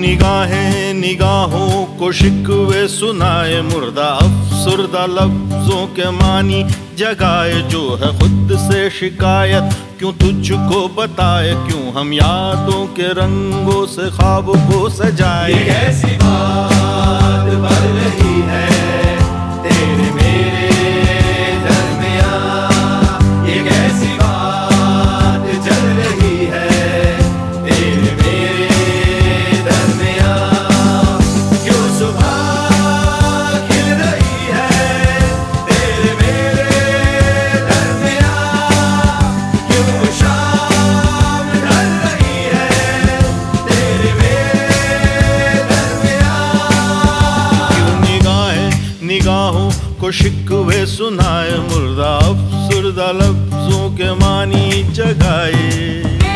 निगाहें निगाहों को शिकवे सुनाए, मुर्दा अफसुर्दा लफ्जों के मानी जगाए। जो है खुद से शिकायत क्यों तुझको बताए, क्यों हम यादों के रंगों से ख्वाब को सजाए। ये कैसी बात बढ़ रही है तेरे मेरे दरमियां, ये कैसी बात चल रही है तेरे मेरे दरमियां। क्यों सुबह खिल रही है तेरे मेरे दरमियां, क्यों शाम ढल रही है तेरे मेरे दरमियां। क्यों निगाहें निगाहों को शिकवे सुनाए, मुर्दा अफसुर्दा लफ्जों के मानी जगाए।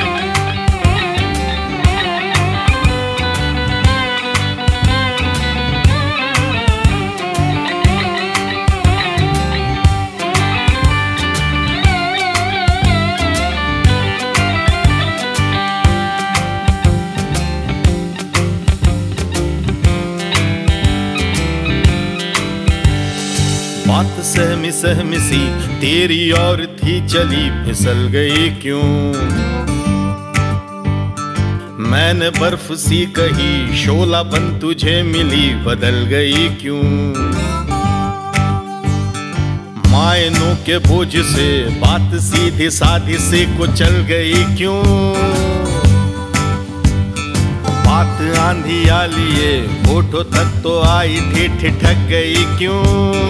बात सहमी सहमी सी तेरी और थी चली, फिसल गई क्यों। मैंने बर्फ सी कही शोलापन तुझे मिली, बदल गई क्यों। मायनों के बोझ से बात सीधी साधी से को चल गई क्यों। बात आंधी आ लिए होठों तक तो आई थी, ठिठक गई क्यों।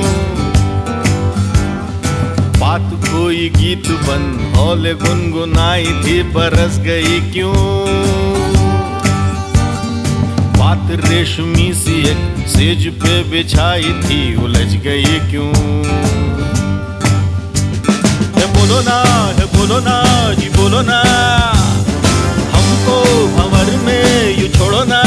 बात कोई गीत बन हौले गुनगुनाई थी, बरस गई क्यों। बात रेशमी सी एक सेज पे बिछाई थी, उलझ गई क्यों। है बोलो ना जी बोलो ना, हमको भंवर में यू छोड़ो ना।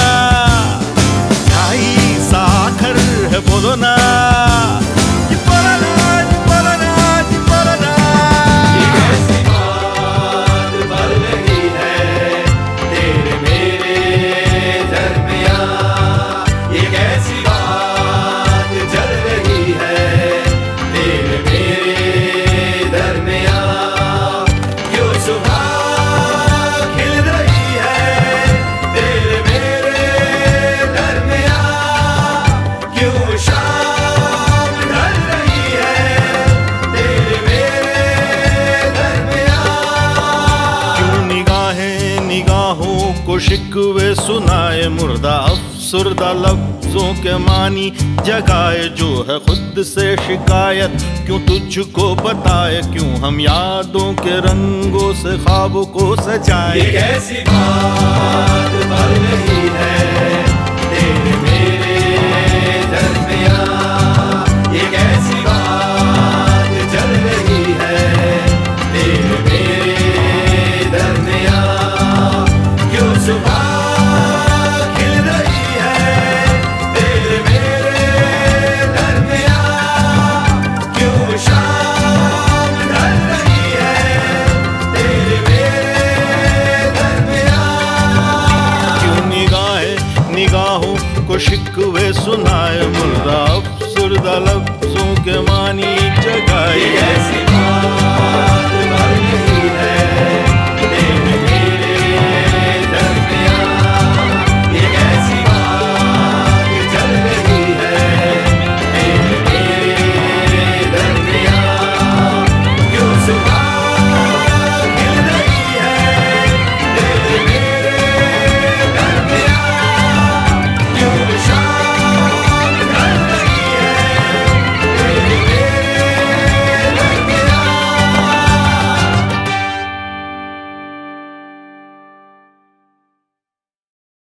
ढाई साखर है बोलो ना, जी बोलो ना, जी बोलो ना, जी बोलो ना। ये कैसी बात बढ़ रही है तेरे मेरे दरमियां, ये कैसी बात चल रही है तेरे मेरे दरमियां। क्यों सुबह खिल रही है तेरे मेरे दरमियां, क्यों शाम ढल रही है तेरे मेरे दरमियां। क्यों निगाहें निगाहों को शिकवे सुनाए, मुर्दा अफसुर्दा लफ्जों के मानी जगाए। जो है खुद से शिकायत क्यों तुझको बताए, क्यों हम यादों के रंगों से ख्वाब को सजाए। ये कैसी बात बढ़ रही है तेरे मेरे दरमियां, ये कैसी बात चल रही है तेरे मेरे दरमियां। क्यों सुबह खिल रही है तेरे मेरे दरमियां, क्यों शाम ढल रही है तेरे मेरे दरमियां। क्यों निगाहें निगाहों को शिकवे सुनाए, मुर्दा अफसुर्दा लफ्जों के मानी जगाए। ये कैसी